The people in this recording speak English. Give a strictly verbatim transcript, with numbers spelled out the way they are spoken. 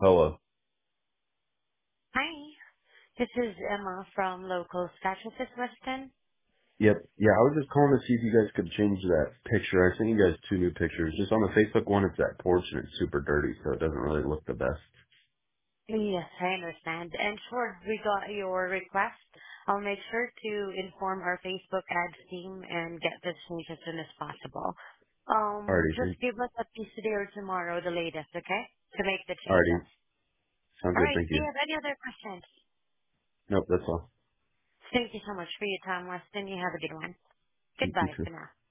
Hello. Hi, this is Emma from Local Statuses Weston. Yep. Yeah, I was just calling to see if you guys could change that picture. I sent you guys two new pictures. Just on the Facebook one, it's that porch and it's super dirty, so it doesn't really look the best. Yes, I understand. And sure, we got your request. I'll make sure to inform our Facebook ads team and get this changed as soon as possible. Um, Alrighty, just thank. give us a piece today or tomorrow, the latest, okay? To make the Alrighty, changes. sounds All good. right. Thank Do you you. have any other questions? Nope, that's all. Thank you so much for your time, Weston. You have a good one. You, you Goodbye too. for now.